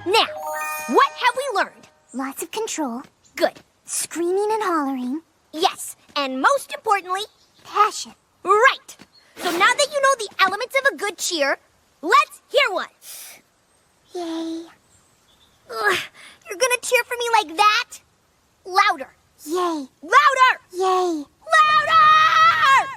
Now, what have we learned? Lots of control, Good. screaming and hollering, Yes, and most importantly, passion. right. So now that you know the elements of a good cheer, let's hear one. Yay. Ugh, you're gonna cheer for me like that? Louder. Yay. Louder! Yay. Louder!